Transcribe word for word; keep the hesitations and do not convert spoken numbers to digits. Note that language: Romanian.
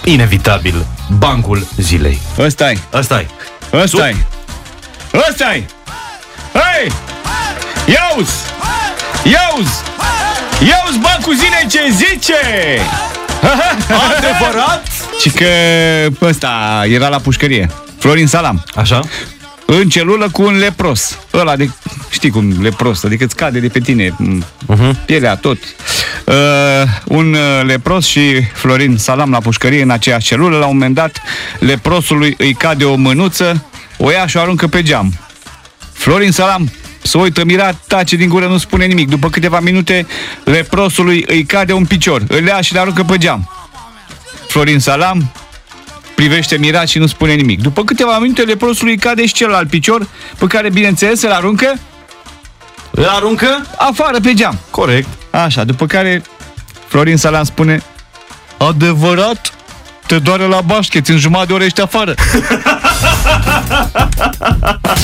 inevitabil, bancul zilei. Ăsta-i. Ăsta-i. Ăsta-i. Ăsta-i. Hei! Iauzi! Iauzi! Iauzi bancul zilei ce zice! Adevărat? Și că ăsta era la pușcărie. Florin Salam. Așa? În celulă cu un lepros. Ăla de, știi cum, lepros, adică îți cade de pe tine uh-huh. pielea, tot. Uh, un uh, lepros și Florin Salam la pușcărie în aceeași celulă. La un moment dat, leprosului îi cade o mânuță, o ia și o aruncă pe geam. Florin Salam se uită mirat, tace din gură, nu spune nimic. După câteva minute, leprosului îi cade un picior, îl ia și le aruncă pe geam. Florin Salam privește mirat și nu spune nimic. După câteva minute, leprosului îi cade și celălalt picior, pe care, bineînțeles, îl aruncă îl aruncă afară pe geam. Corect. Așa, după care Florin Salam spune: adevărat? Te doare la bașcheți, în jumătate de oră ești afară.